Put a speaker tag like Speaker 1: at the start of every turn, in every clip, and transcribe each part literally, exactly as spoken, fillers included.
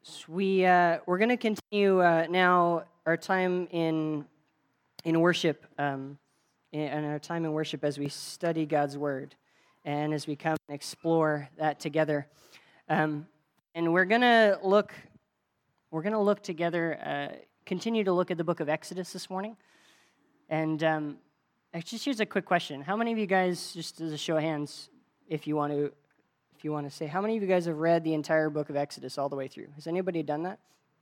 Speaker 1: So we uh, we're going to continue uh, now our time in in worship, um, and our time in worship as we study God's Word, and as we come and explore that together. Um, and we're going to look we're going to look together, uh, continue to look at the book of Exodus this morning. And um, just here's a quick question: how many of you guys, just as a show of hands, if you want to? If you want to say, how many of you guys have read the entire book of Exodus all the way through? Has anybody done that?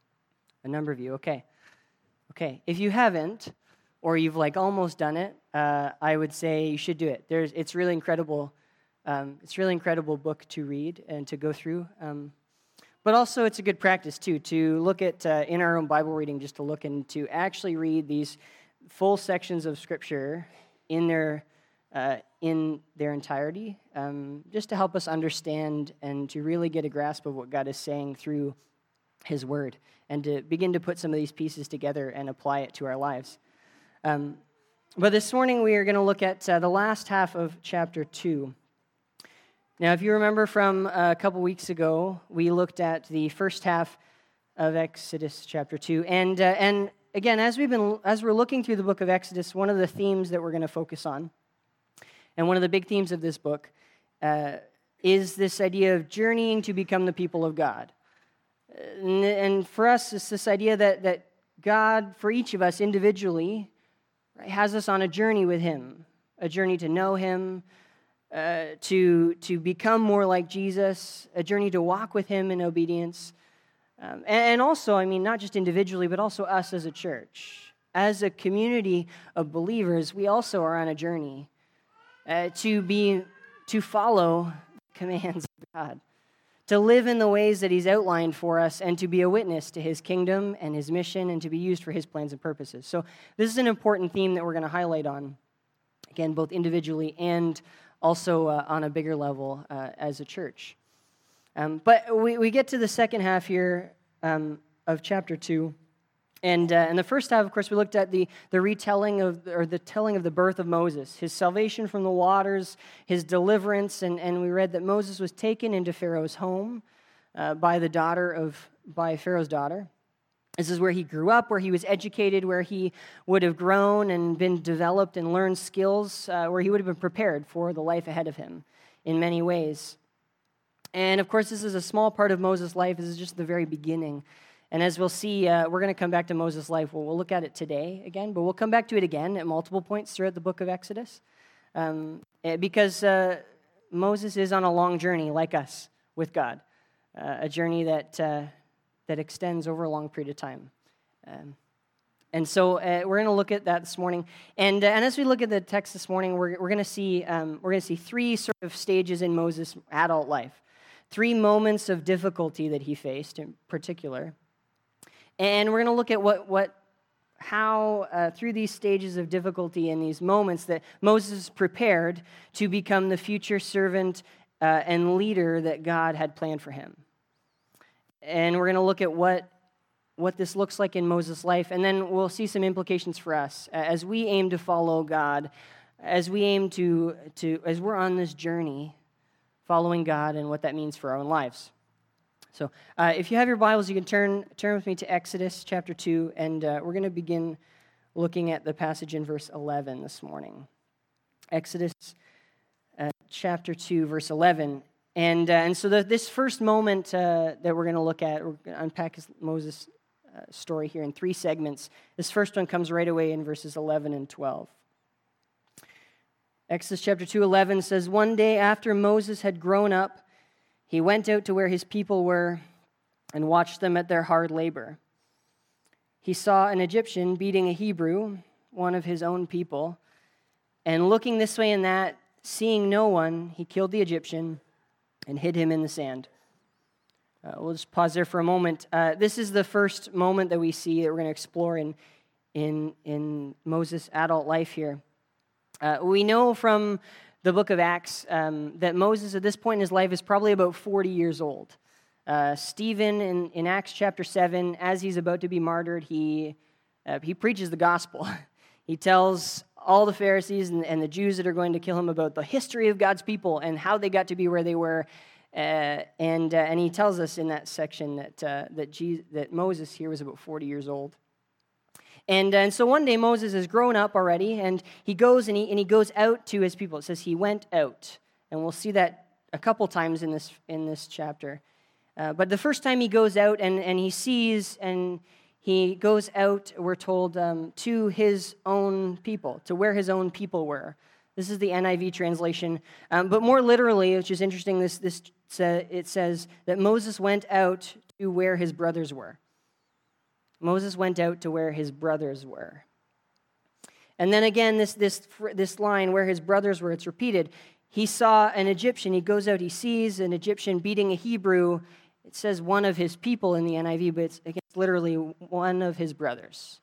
Speaker 1: A number of you, okay. Okay, if you haven't, or you've like almost done it, uh, I would say you should do it. There's, it's really incredible. Um, it's really incredible book to read and to go through. Um, but also it's a good practice too, to look at, uh, in our own Bible reading, just to look and to actually read these full sections of Scripture in their Uh, in their entirety, um, just to help us understand and to really get a grasp of what God is saying through His Word, and to begin to put some of these pieces together and apply it to our lives. Um, but this morning we are going to look at uh, the last half of chapter two. Now, if you remember from a couple weeks ago, we looked at the first half of Exodus chapter two, and uh, and again, as we've been as we're looking through the book of Exodus, one of the themes that we're going to focus on, and one of the big themes of this book uh, is this idea of journeying to become the people of God. And, and for us, it's this idea that, that God, for each of us individually, right, has us on a journey with Him, a journey to know Him, uh, to, to become more like Jesus, a journey to walk with Him in obedience. Um, and, and also, I mean, not just individually, but also us as a church. As a community of believers, we also are on a journey Uh, to be, to follow commands of God, to live in the ways that He's outlined for us, and to be a witness to His kingdom and His mission, and to be used for His plans and purposes. So this is an important theme that we're going to highlight on, again, both individually and also uh, on a bigger level uh, as a church. Um, but we, we get to the second half here um, of chapter two. And uh, in the first half, of course, we looked at the, the retelling of, or the telling of the birth of Moses, his salvation from the waters, his deliverance, and, and we read that Moses was taken into Pharaoh's home uh, by the daughter of, by Pharaoh's daughter. This is where he grew up, where he was educated, where he would have grown and been developed and learned skills, uh, where he would have been prepared for the life ahead of him in many ways. And of course, this is a small part of Moses' life. This is just the very beginning. And as we'll see, uh, we're going to come back to Moses' life. Well, we'll look at it today again, but we'll come back to it again at multiple points throughout the book of Exodus, um, because uh, Moses is on a long journey, like us, with God, uh, a journey that uh, that extends over a long period of time. Um, and so uh, we're going to look at that this morning. And uh, and as we look at the text this morning, we're we're going to see um, we're going to see three sort of stages in Moses' adult life, three moments of difficulty that he faced in particular. And we're going to look at what, what, how uh, through these stages of difficulty and these moments that Moses prepared to become the future servant uh, and leader that God had planned for him. And we're going to look at what, what this looks like in Moses' life, and then we'll see some implications for us as we aim to follow God, as we aim to, to as we're on this journey following God and what that means for our own lives. So uh, if you have your Bibles, you can turn turn with me to Exodus chapter two, and uh, we're going to begin looking at the passage in verse eleven this morning. Exodus uh, chapter two, verse eleven. And, uh, and so the, this first moment uh, that we're going to look at, we're going to unpack Moses' uh, story here in three segments. This first one comes right away in verses eleven and twelve. Exodus chapter two, eleven says, "One day after Moses had grown up, he went out to where his people were and watched them at their hard labor. He saw an Egyptian beating a Hebrew, one of his own people, and looking this way and that, seeing no one, he killed the Egyptian and hid him in the sand." Uh, we'll just pause there for a moment. Uh, this is the first moment that we see that we're going to explore in, in, in Moses' adult life here. Uh, we know from the book of Acts um, that Moses at this point in his life is probably about forty years old. Uh, Stephen in, in Acts chapter seven, as he's about to be martyred, he uh, he preaches the gospel. He tells all the Pharisees and, and the Jews that are going to kill him about the history of God's people and how they got to be where they were, Uh, and uh, and he tells us in that section that uh, that Jesus, that Moses here was about forty years old. And, uh, and so one day Moses has grown up already, and he goes and he and he goes out to his people. It says he went out, and we'll see that a couple times in this in this chapter. Uh, but the first time he goes out and, and he sees and he goes out, we're told, um, to his own people, to where his own people were. This is the N I V translation. Um, but more literally, which is interesting, this this it says that Moses went out to where his brothers were. Moses went out to where his brothers were. And then again, this this this line, where his brothers were, it's repeated. He saw an Egyptian. He goes out, he sees an Egyptian beating a Hebrew. It says one of his people in the N I V, but it's, it's literally one of his brothers.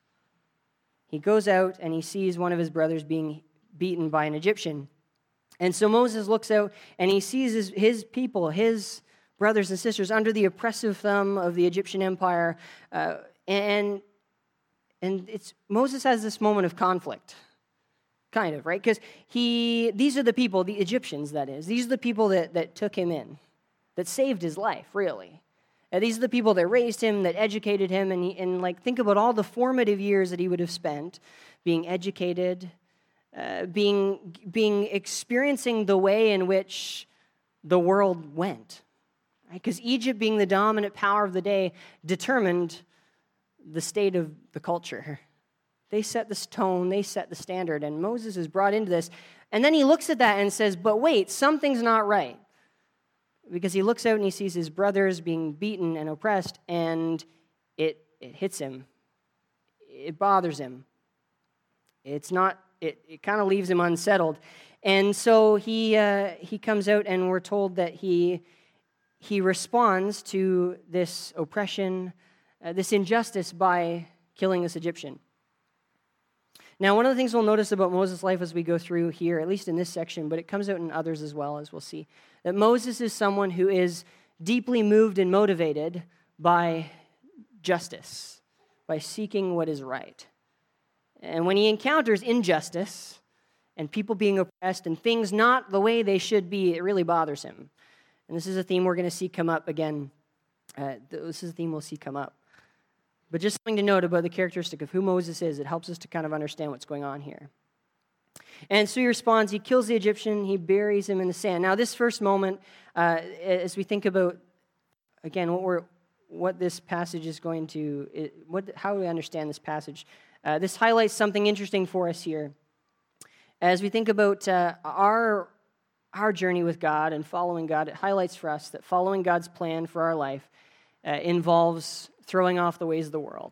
Speaker 1: He goes out and he sees one of his brothers being beaten by an Egyptian. And so Moses looks out and he sees his, his people, his brothers and sisters, under the oppressive thumb of the Egyptian empire. Uh, and and it's Moses has this moment of conflict, kind of, right? Because he these are the people, the Egyptians, that is. These are the people that, that took him in, that saved his life, really. Uh, these are the people that raised him, that educated him, and, he, and like think about all the formative years that he would have spent being educated, uh, being being experiencing the way in which the world went. Because right? Egypt, being the dominant power of the day, determined the state of the culture. They set the tone, they set the standard, and Moses is brought into this. And then he looks at that and says, but wait, something's not right. Because he looks out and he sees his brothers being beaten and oppressed, and it it hits him. It bothers him. It's not, it, it kind of leaves him unsettled. And so he uh, he comes out, and we're told that he he responds to this oppression, uh, this injustice, by killing this Egyptian. Now, one of the things we'll notice about Moses' life as we go through here, at least in this section, but it comes out in others as well, as we'll see, that Moses is someone who is deeply moved and motivated by justice, by seeking what is right. And when he encounters injustice and people being oppressed and things not the way they should be, it really bothers him. And this is a theme we're going to see come up again. Uh, this is a theme we'll see come up. But just something to note about the characteristic of who Moses is, it helps us to kind of understand what's going on here. And so he responds, he kills the Egyptian, he buries him in the sand. Now, this first moment, uh, as we think about, again, what we're, what this passage is going to, it, what, how do we understand this passage? Uh, this highlights something interesting for us here. As we think about uh, our, our journey with God and following God, it highlights for us that following God's plan for our life uh, involves throwing off the ways of the world.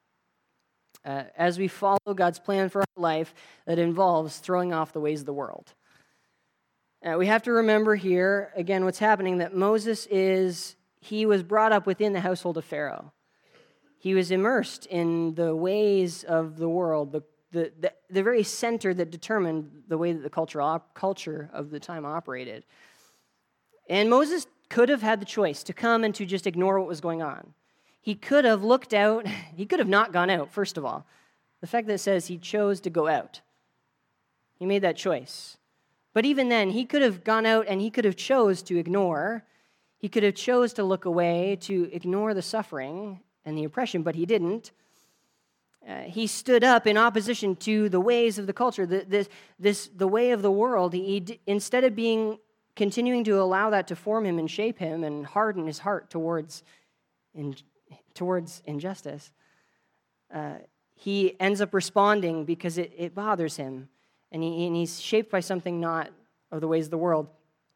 Speaker 1: Uh, as we follow God's plan for our life, that involves throwing off the ways of the world. Uh, we have to remember here, again, what's happening, that Moses is, he was brought up within the household of Pharaoh. He was immersed in the ways of the world, the, the, the, the very center that determined the way that the culture, op, culture of the time operated. And Moses could have had the choice to come and to just ignore what was going on. He could have looked out. He could have not gone out, first of all. The fact that it says he chose to go out. He made that choice. But even then, he could have gone out and he could have chose to ignore. He could have chose to look away, to ignore the suffering and the oppression, but he didn't. Uh, he stood up in opposition to the ways of the culture, the, this, this, the way of the world. He, he, instead of being continuing to allow that to form him and shape him and harden his heart towards in, towards injustice, uh, he ends up responding because it, it bothers him, and, he, and he's shaped by something not of the ways of the world.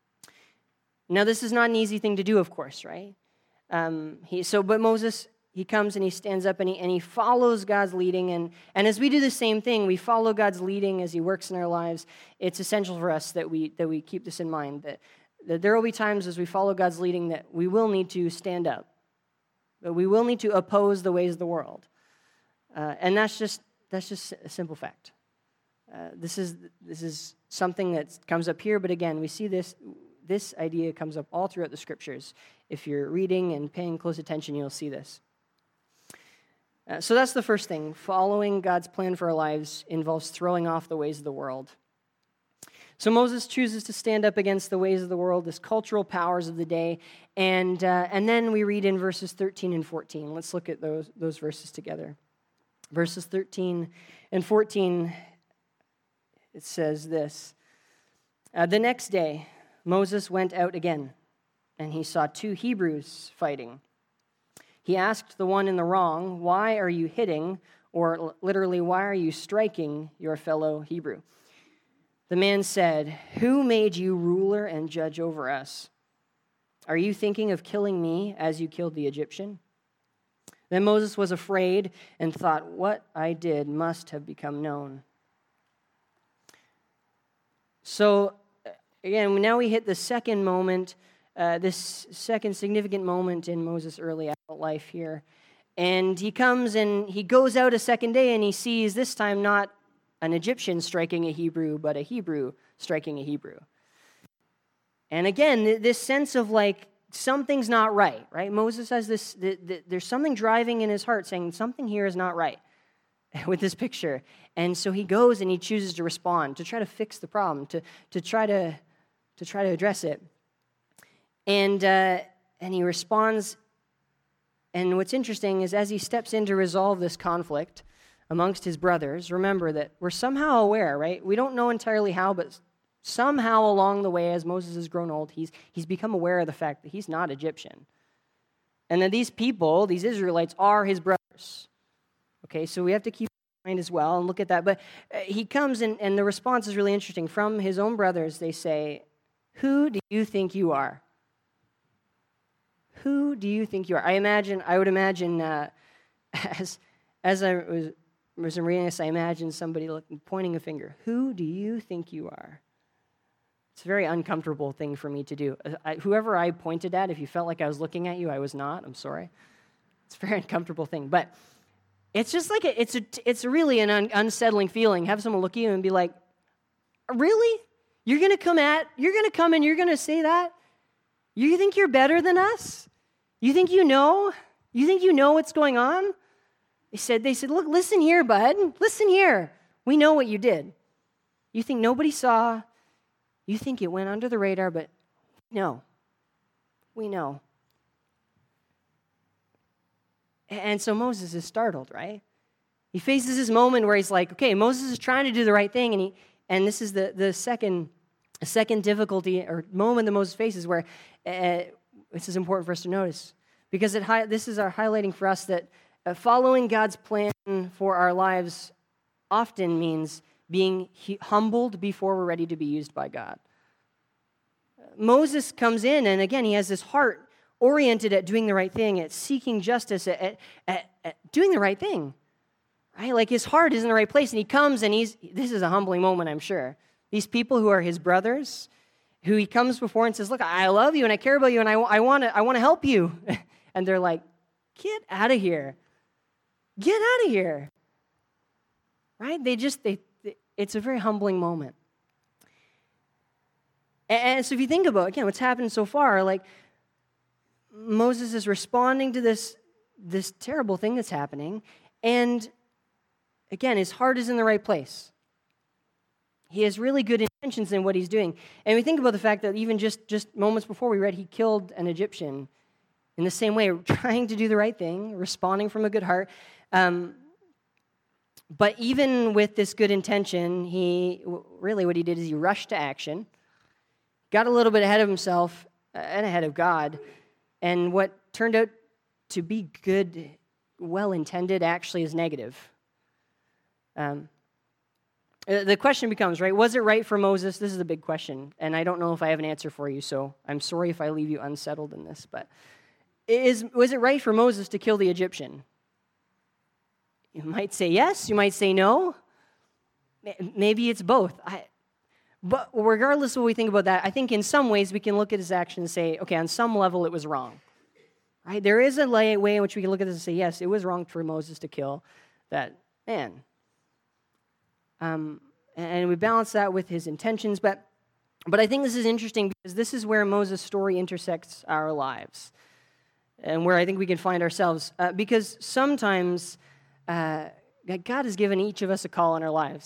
Speaker 1: Now, this is not an easy thing to do, of course, right? Um, he, so, but Moses, he comes and he stands up and he, and he follows God's leading, and, and as we do the same thing, we follow God's leading as he works in our lives. It's essential for us that we that we keep this in mind, that, that there will be times as we follow God's leading that we will need to stand up. But we will need to oppose the ways of the world. Uh, and that's just that's just a simple fact. Uh, this is this is something that comes up here, but again, we see this this idea comes up all throughout the scriptures. If you're reading and paying close attention, you'll see this. Uh, so that's the first thing. Following God's plan for our lives involves throwing off the ways of the world. So Moses chooses to stand up against the ways of the world, this cultural powers of the day, and uh, and then we read in verses thirteen and fourteen. Let's look at those, those verses together. Verses thirteen and fourteen, it says this. Uh, the next day, Moses went out again, and he saw two Hebrews fighting. He asked the one in the wrong, "Why are you hitting?" Or literally, "Why are you striking your fellow Hebrew?" The man said, "Who made you ruler and judge over us? Are you thinking of killing me as you killed the Egyptian?" Then Moses was afraid and thought, "What I did must have become known." So, again, now we hit the second moment, uh, this second significant moment in Moses' early adult life here. And he comes and he goes out a second day and he sees this time not an Egyptian striking a Hebrew, but a Hebrew striking a Hebrew. And again, this sense of like, something's not right, right? Moses has this, the, the, there's something driving in his heart saying something here is not right with this picture. And so he goes and he chooses to respond, to try to fix the problem, to, to, try, to, to try to address it. And, uh, and he responds. And what's interesting is as he steps in to resolve this conflict amongst his brothers, remember that we're somehow aware, right? We don't know entirely how, but somehow along the way, as Moses has grown old, he's, he's become aware of the fact that he's not Egyptian. And that these people, these Israelites, are his brothers. Okay, so we have to keep in mind as well and look at that. But uh, he comes, and, and the response is really interesting. From his own brothers, they say, "Who do you think you are? Who do you think you are?" I imagine, I would imagine, uh, as as I was, was reading this, I imagined somebody looking, pointing a finger. Who do you think you are? It's a very uncomfortable thing for me to do. I, whoever I pointed at, if you felt like I was looking at you, I was not. I'm sorry. It's a very uncomfortable thing, but it's just like a, it's a, it's really an un, unsettling feeling. Have someone look at you and be like, "Really? You're gonna come at? You're gonna come and you're gonna say that? You think you're better than us? You think you know? You think you know what's going on?" They said, they said, "Look, listen here, bud. Listen here. We know what you did. You think nobody saw. You think it went under the radar, but no. We know." And so Moses is startled, right? He faces this moment where he's like, okay, Moses is trying to do the right thing, and he and this is the, the second, second difficulty or moment that Moses faces where uh, this is important for us to notice, because it hi- this is our highlighting for us that uh, following God's plan for our lives often means being he- humbled before we're ready to be used by God. Moses comes in, and again, he has this heart oriented at doing the right thing, at seeking justice, at, at, at, at doing the right thing, right? Like his heart is in the right place, and he comes, and he's, this is a humbling moment, I'm sure. These people who are his brothers, who he comes before and says, "Look, I love you, and I care about you, and I, I want to I want to help you." And they're like, "Get out of here. Get out of here." Right? They just, they, it's a very humbling moment. And so if you think about, again, what's happened so far, like Moses is responding to this, this terrible thing that's happening, and again, his heart is in the right place. He has really good intentions in what he's doing. And we think about the fact that even just, just moments before we read, he killed an Egyptian in the same way, trying to do the right thing, responding from a good heart. Um, but even with this good intention, he really what he did is he rushed to action, got a little bit ahead of himself and ahead of God, and what turned out to be good, well-intended, actually is negative. Um, the question becomes, right, was it right for Moses? This is a big question, and I don't know if I have an answer for you, so I'm sorry if I leave you unsettled in this, but is, was it right for Moses to kill the Egyptian? You might say yes, you might say no. Maybe it's both. I, but regardless of what we think about that, I think in some ways we can look at his action and say, okay, on some level it was wrong. Right? There is a way in which we can look at this and say, yes, it was wrong for Moses to kill that man. Um, and we balance that with his intentions, but but I think this is interesting because this is where Moses' story intersects our lives and where I think we can find ourselves. Uh, because sometimes uh, God has given each of us a call in our lives.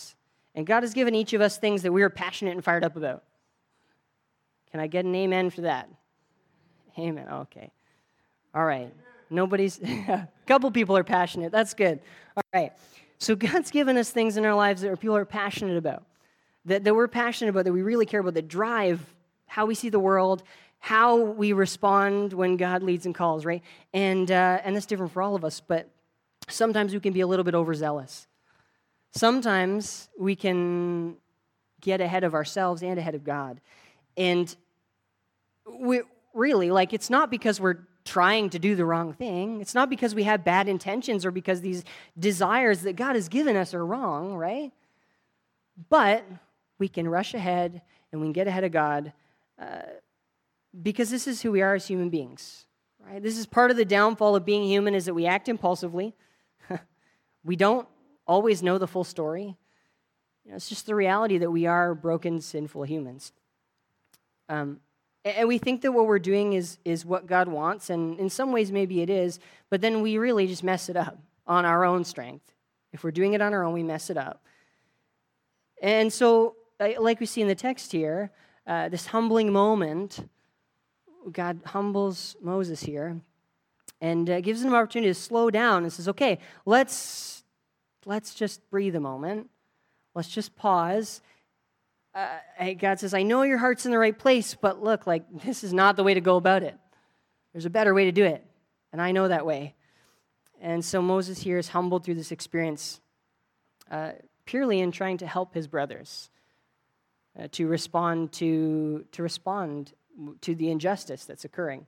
Speaker 1: And God has given each of us things that we are passionate and fired up about. Can I get an amen for that? Amen. Okay. All right. Nobody's, a couple people are passionate. That's good. All right. So God's given us things in our lives that people are passionate about, that, that we're passionate about, that we really care about, that drive how we see the world, how we respond when God leads and calls, right? And uh, and that's different for all of us, but sometimes we can be a little bit overzealous. Sometimes we can get ahead of ourselves and ahead of God. And we really, like, it's not because we're trying to do the wrong thing. It's not because we have bad intentions or because these desires that God has given us are wrong, right? But we can rush ahead and we can get ahead of God uh, because this is who we are as human beings, right? This is part of the downfall of being human, is that we act impulsively. We don't always know the full story. You know, it's just the reality that we are broken, sinful humans. Um, and we think that what we're doing is, is what God wants, and in some ways maybe it is, but then we really just mess it up on our own strength. If we're doing it on our own, we mess it up. And so, like we see in the text here, uh, this humbling moment, God humbles Moses here and uh, gives him an opportunity to slow down and says, okay, let's, let's just breathe a moment. Let's just pause. Uh, God says, I know your heart's in the right place, but look, like, this is not the way to go about it. There's a better way to do it, and I know that way. And so Moses here is humbled through this experience, uh, purely in trying to help his brothers uh, to respond to to respond to the injustice that's occurring.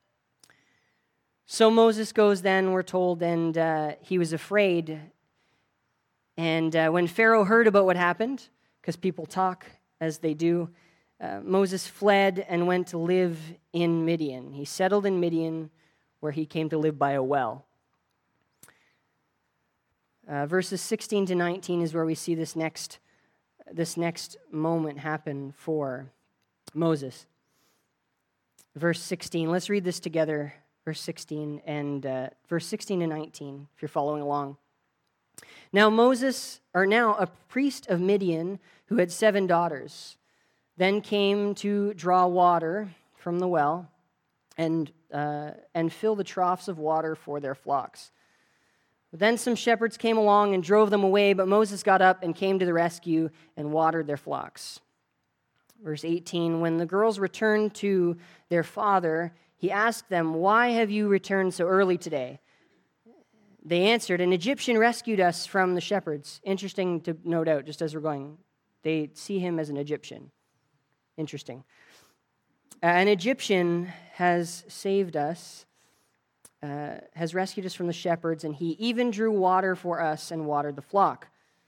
Speaker 1: So Moses goes then, we're told, and uh, he was afraid. And uh, when Pharaoh heard about what happened, because people talk as they do, uh, Moses fled and went to live in Midian. He settled in Midian, where he came to live by a well. Uh, verses sixteen to nineteen is where we see this next, this next moment happen for Moses. Verse sixteen, let's read this together, verse sixteen and uh, verse sixteen and nineteen, if you're following along. Now Moses, or now a priest of Midian who had seven daughters, then came to draw water from the well and uh, and fill the troughs of water for their flocks. Then some shepherds came along and drove them away, but Moses got up and came to the rescue and watered their flocks. Verse eighteen, when the girls returned to their father, he asked them, why have you returned so early today? They answered, an Egyptian rescued us from the shepherds. Interesting to note out, just as we're going. They see him as an Egyptian. Interesting. Uh, an Egyptian has saved us, uh, has rescued us from the shepherds, and he even drew water for us and watered the flock.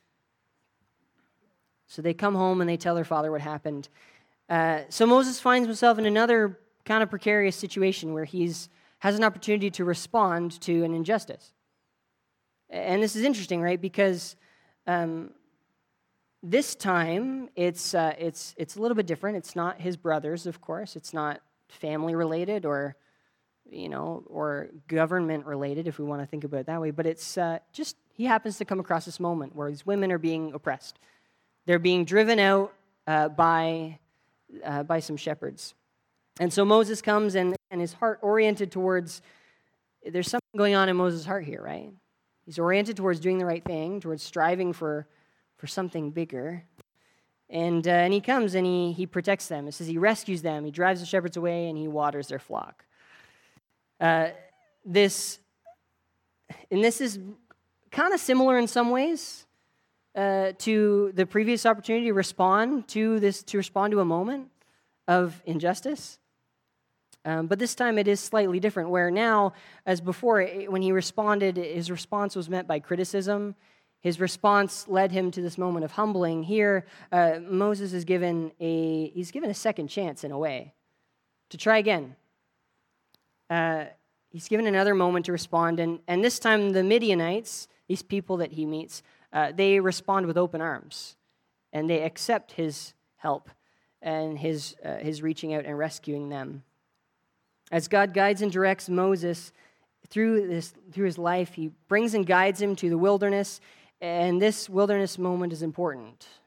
Speaker 1: So they come home and they tell their father what happened. Uh, so Moses finds himself in another kind of precarious situation where he's has an opportunity to respond to an injustice. And this is interesting, right? Because um, this time it's uh, it's it's a little bit different. It's not his brothers, of course. It's not family related or you know or government related, if we want to think about it that way. But it's uh, just he happens to come across this moment where these women are being oppressed. They're being driven out uh, by uh, by some shepherds, and so Moses comes and and his heart oriented towards. There's something going on in Moses' heart here, right? He's oriented towards doing the right thing, towards striving for, for something bigger. And uh, and he comes and he he protects them. It says he rescues them. He drives the shepherds away and he waters their flock. Uh, this, and this is kind of similar in some ways uh, to the previous opportunity to respond to this, to respond to a moment of injustice. Um, but this time it is slightly different, where now, as before, it, when he responded, his response was met by criticism. His response led him to this moment of humbling. Here, uh, Moses is given a he's given a second chance in a way to try again. Uh, he's given another moment to respond, and, and this time the Midianites, these people that he meets, uh, they respond with open arms, and they accept his help and his uh, his reaching out and rescuing them. As God guides and directs Moses through this through his life, he brings and guides him to the wilderness, and this wilderness moment is important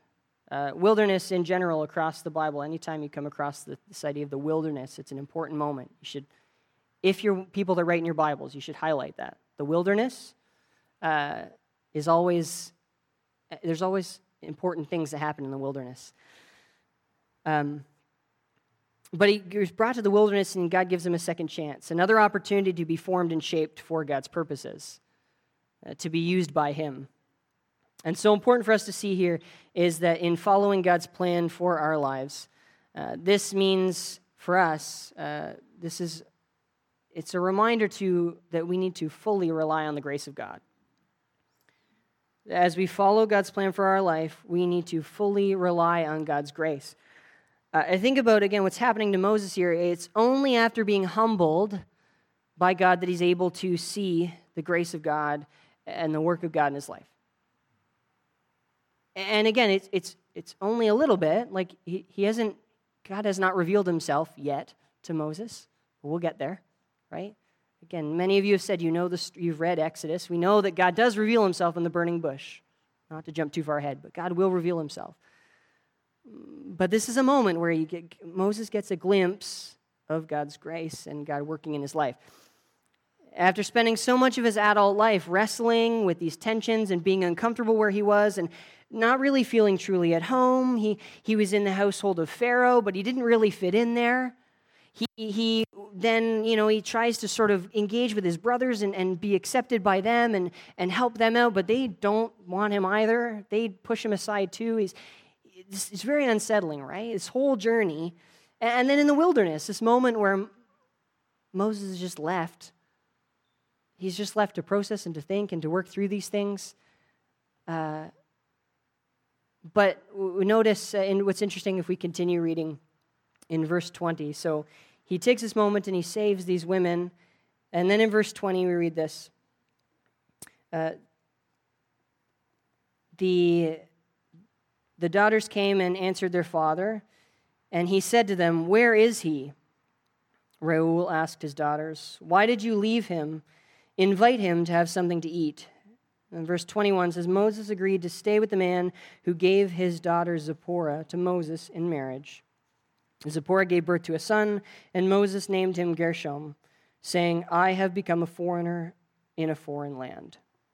Speaker 1: Uh, wilderness in general across the Bible, anytime you come across the, this idea of the wilderness, it's an important moment. You should, if you're people that write in your Bibles, you should highlight that. The wilderness uh, is always, there's always important things that happen in the wilderness. Um, but he was brought to the wilderness, and God gives him a second chance, another opportunity to be formed and shaped for God's purposes, uh, to be used by him. And so important for us to see here is that in following God's plan for our lives, uh, this means for us, uh, this is, it's a reminder to that we need to fully rely on the grace of God. As we follow God's plan for our life, we need to fully rely on God's grace. Uh, I think about, again, what's happening to Moses here. It's only after being humbled by God that he's able to see the grace of God and the work of God in his life. And again, it's it's it's only a little bit. Like he, he hasn't, God has not revealed himself yet to Moses. We'll get there, right? Again, many of you have said you know this. You've read Exodus. We know that God does reveal himself in the burning bush. Not to jump too far ahead, but God will reveal himself. But this is a moment where you get, Moses gets a glimpse of God's grace and God working in his life. After spending so much of his adult life wrestling with these tensions and being uncomfortable where he was and not really feeling truly at home, he, he was in the household of Pharaoh, but he didn't really fit in there. He, he then, you know, he tries to sort of engage with his brothers and, and be accepted by them and, and help them out, but they don't want him either. They push him aside too. He's, it's, it's very unsettling, right? This whole journey. And then in the wilderness, this moment where Moses is just left. He's just left to process and to think and to work through these things. Uh, but we notice, uh, in what's interesting if we continue reading in verse twenty. So he takes this moment and he saves these women. And then in verse twenty we read this. Uh, the, the daughters came and answered their father. And he said to them, "Where is he?" Reuel asked his daughters, "Why did you leave him? Invite him to have something to eat." And verse twenty-one says, Moses agreed to stay with the man who gave his daughter Zipporah to Moses in marriage. Zipporah gave birth to a son, and Moses named him Gershom, saying, "I have become a foreigner in a foreign land."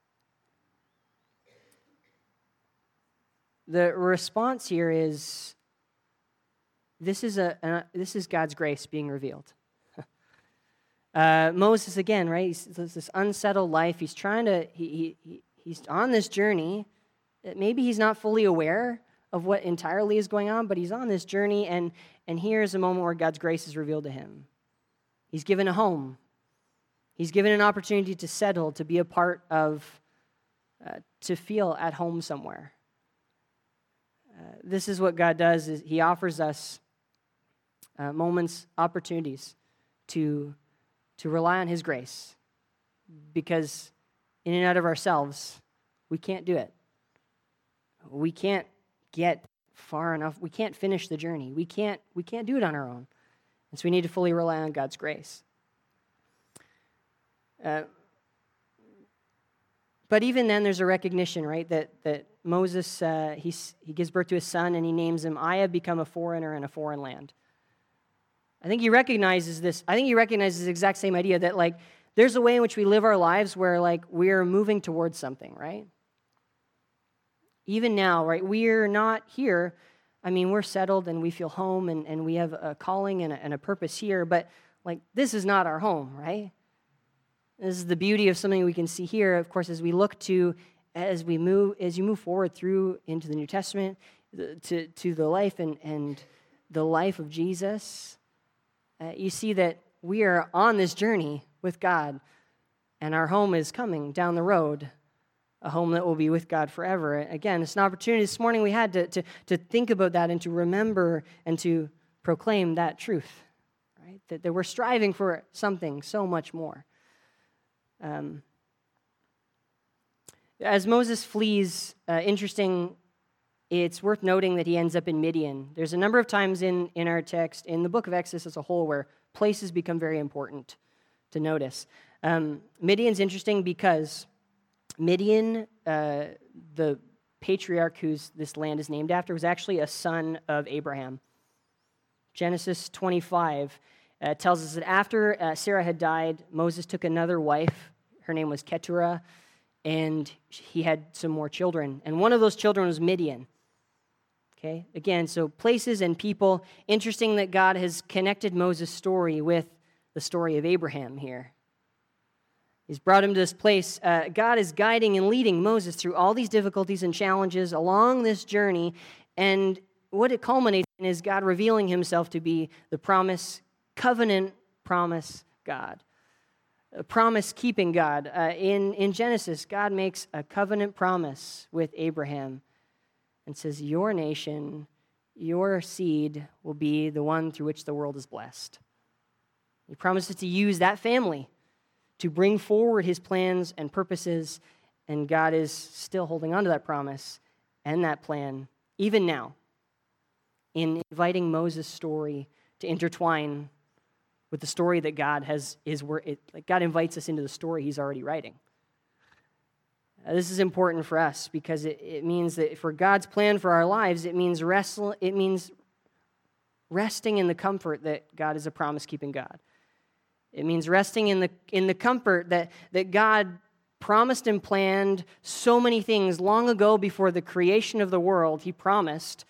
Speaker 1: The response here is, this is a, a this is God's grace being revealed. Uh, Moses, again, right, he's this unsettled life. He's trying to, he, he he's on this journey. Maybe he's not fully aware of what entirely is going on, but he's on this journey, and, and here's a moment where God's grace is revealed to him. He's given a home. He's given an opportunity to settle, to be a part of, uh, to feel at home somewhere. Uh, this is what God does, is he offers us uh, moments, opportunities to to rely on his grace, because in and out of ourselves, we can't do it. We can't get far enough. We can't finish the journey. We can't, we can't do it on our own. And so we need to fully rely on God's grace. Uh, but even then, there's a recognition, right, that, that Moses, uh, he's, he gives birth to his son, and he names him, "I have become a foreigner in a foreign land." I think he recognizes this. I think he recognizes the exact same idea that, like, there's a way in which we live our lives where, like, we're moving towards something, right? Even now, right, we're not here. I mean, we're settled and we feel home and, and we have a calling and a, and a purpose here, but, like, this is not our home, right? This is the beauty of something we can see here, of course, as we look to, as we move, as you move forward through into the New Testament, to, to the life and, and the life of Jesus. Uh, you see that we are on this journey with God, and our home is coming down the road, a home that will be with God forever. Again, it's an opportunity this morning we had to, to, to think about that and to remember and to proclaim that truth, right? That, that we're striving for something so much more. Um, as Moses flees, uh, interesting, it's worth noting that he ends up in Midian. There's a number of times in, in our text, in the book of Exodus as a whole, where places become very important to notice. Um, Midian's interesting because Midian, uh, the patriarch whose this land is named after was actually a son of Abraham. Genesis twenty-five uh, tells us that after uh, Sarah had died, Moses took another wife. Her name was Keturah, and he had some more children. And one of those children was Midian. Okay, again, so places and people. Interesting that God has connected Moses' story with the story of Abraham here. He's brought him to this place. Uh, God is guiding and leading Moses through all these difficulties and challenges along this journey, and what it culminates in is God revealing himself to be the promise, covenant promise God, a promise-keeping God. Uh, in, in Genesis, God makes a covenant promise with Abraham and says, your nation, your seed will be the one through which the world is blessed. He promises to use that family to bring forward his plans and purposes, and God is still holding on to that promise and that plan, even now, in inviting Moses' story to intertwine with the story that God has is where it, like God invites us into the story he's already writing. Uh, this is important for us because it, it means that for God's plan for our lives, it means wrestle, it means resting in the comfort that God is a promise-keeping God. It means resting in the in the comfort that, that God promised and planned so many things long ago before the creation of the world. He promised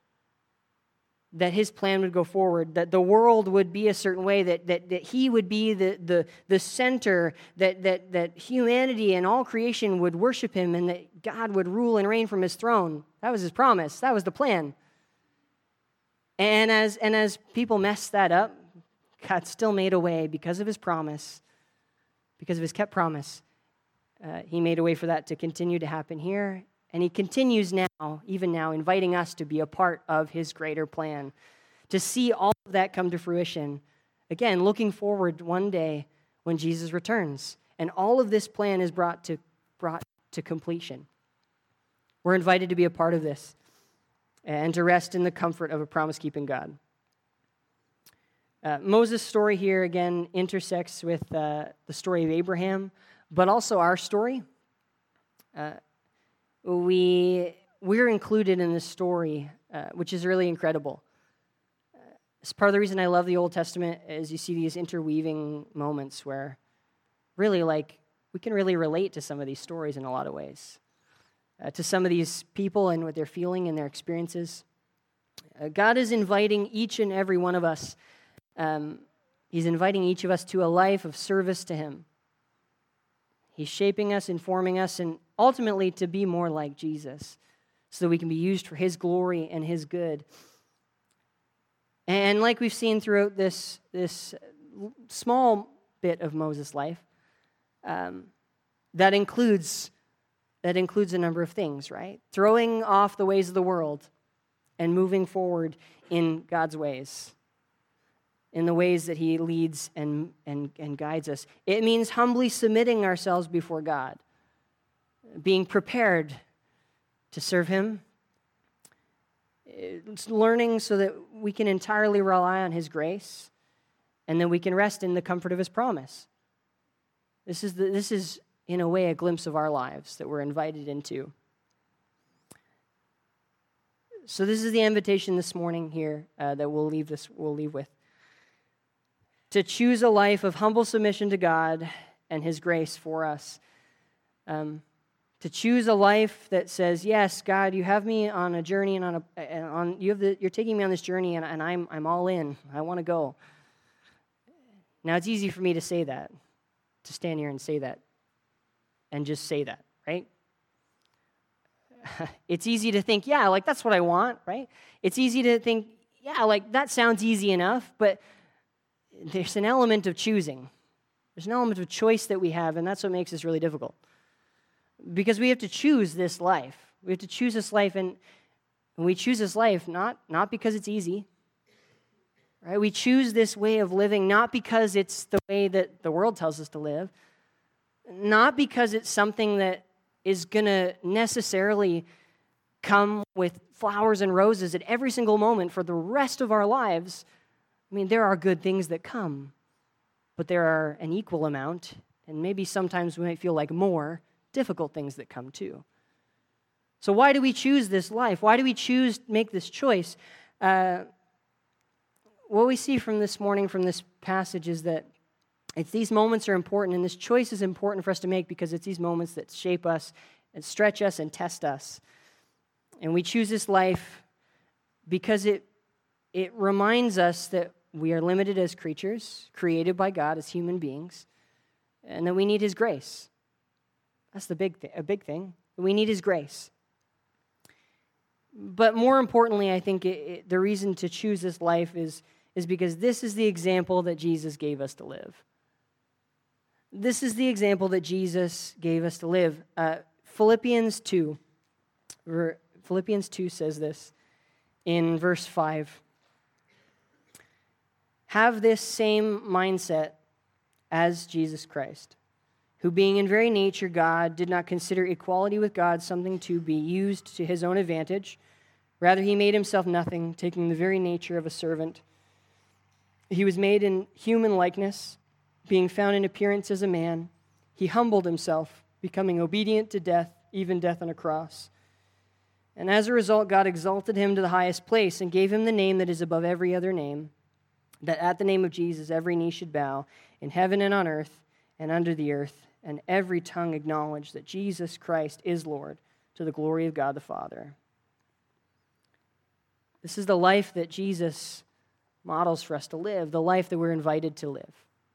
Speaker 1: that his plan would go forward, that the world would be a certain way, that that, that he would be the, the, the center, that, that, that humanity and all creation would worship him, and that God would rule and reign from his throne. That was his promise. That was the plan. And as and as people messed that up, God still made a way because of his promise, because of his kept promise. Uh, he made a way for that to continue to happen here. And he continues now, even now, inviting us to be a part of his greater plan, to see all of that come to fruition. Again, looking forward one day when Jesus returns, and all of this plan is brought to brought to completion. We're invited to be a part of this and to rest in the comfort of a promise-keeping God. Uh, Moses' story here, again, intersects with uh, the story of Abraham, but also our story. Uh, we, we're included in this story, uh, which is really incredible. Uh, it's part of the reason I love the Old Testament is you see these interweaving moments where really, like, we can really relate to some of these stories in a lot of ways, uh, to some of these people and what they're feeling and their experiences. Uh, God is inviting each and every one of us Um, he's inviting each of us to a life of service to him. He's shaping us, informing us, and ultimately to be more like Jesus so that we can be used for his glory and his good. And like we've seen throughout this, this small bit of Moses' life, um, that includes, that includes a number of things, right? Throwing off the ways of the world and moving forward in God's ways, in the ways that he leads and, and, and guides us. It means humbly submitting ourselves before God, being prepared to serve him. It's learning so that we can entirely rely on his grace, and that we can rest in the comfort of his promise. This is, the, this is in a way, a glimpse of our lives that we're invited into. So this is the invitation this morning here uh, that we'll leave this. We'll leave with. To choose a life of humble submission to God and his grace for us. Um, to choose a life that says, yes, God, you have me on a journey, and on a on you have the, you're taking me on this journey, and, and I'm I'm all in. I want to go. Now it's easy for me to say that, to stand here and say that, and just say that, right? It's easy to think, yeah, like that's what I want, right? It's easy to think, yeah, like that sounds easy enough, but there's an element of choosing. There's an element of choice that we have, and that's what makes this really difficult. Because we have to choose this life. We have to choose this life, and, and we choose this life not, not because it's easy. Right? We choose this way of living not because it's the way that the world tells us to live, not because it's something that is going to necessarily come with flowers and roses at every single moment for the rest of our lives. I mean, there are good things that come, but there are an equal amount, and maybe sometimes we might feel like more difficult things that come too. So why do we choose this life? Why do we choose to make this choice? Uh, what we see from this morning, from this passage, is that it's these moments are important, and this choice is important for us to make because it's these moments that shape us and stretch us and test us. And we choose this life because it it reminds us that we are limited as creatures, created by God as human beings, and that we need His grace. That's the big thing, a big thing. We need His grace. But more importantly, I think it, it, the reason to choose this life is, is because this is the example that Jesus gave us to live. This is the example that Jesus gave us to live. Uh, Philippians two, Philippians two says this in verse five. Have this same mindset as Jesus Christ, who being in very nature God, did not consider equality with God something to be used to His own advantage. Rather, He made Himself nothing, taking the very nature of a servant. He was made in human likeness. Being found in appearance as a man, He humbled Himself, becoming obedient to death, even death on a cross. And as a result, God exalted Him to the highest place and gave Him the name that is above every other name, that at the name of Jesus every knee should bow, in heaven and on earth and under the earth, and every tongue acknowledge that Jesus Christ is Lord, to the glory of God the Father. This is the life that Jesus models for us to live, the life that we're invited to live.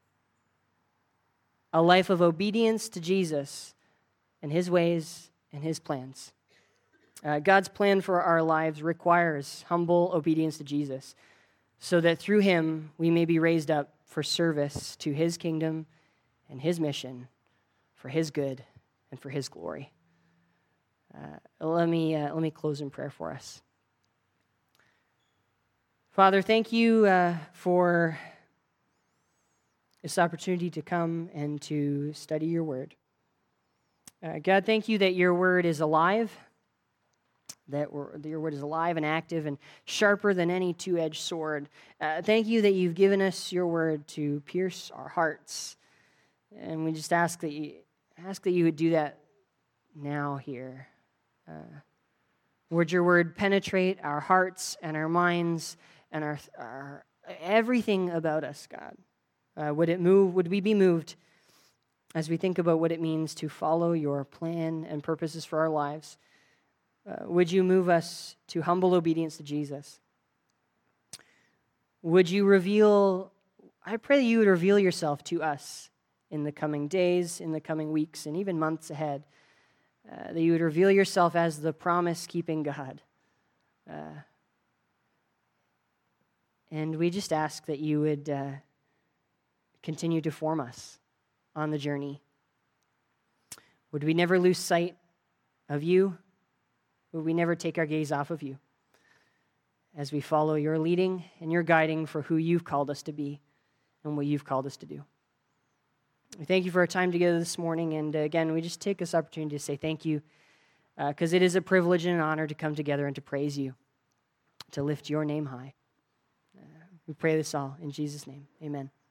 Speaker 1: A life of obedience to Jesus and His ways and His plans. Uh, God's plan for our lives requires humble obedience to Jesus, so that through Him we may be raised up for service to His kingdom and His mission, for His good and for His glory. Uh, let me uh, let me close in prayer for us. Father, thank you uh, for this opportunity to come and to study your word. Uh, God, thank you that your word is alive, that your word is alive and active and sharper than any two-edged sword. Uh, thank you that you've given us your word to pierce our hearts. And we just ask that you, ask that you would do that now here. Uh, would your word penetrate our hearts and our minds and our, our everything about us, God? Uh, would it move? Would we be moved as we think about what it means to follow your plan and purposes for our lives? Uh, would you move us to humble obedience to Jesus? Would you reveal, I pray that you would reveal yourself to us in the coming days, in the coming weeks, and even months ahead. Uh, that you would reveal yourself as the promise-keeping God. Uh, and we just ask that you would uh, continue to form us on the journey. Would we never lose sight of you? Would we never take our gaze off of you as we follow your leading and your guiding for who you've called us to be and what you've called us to do? We thank you for our time together this morning, and uh, again, we just take this opportunity to say thank you, because uh, it is a privilege and an honor to come together and to praise you, to lift your name high. Uh, we pray this all in Jesus' name. Amen.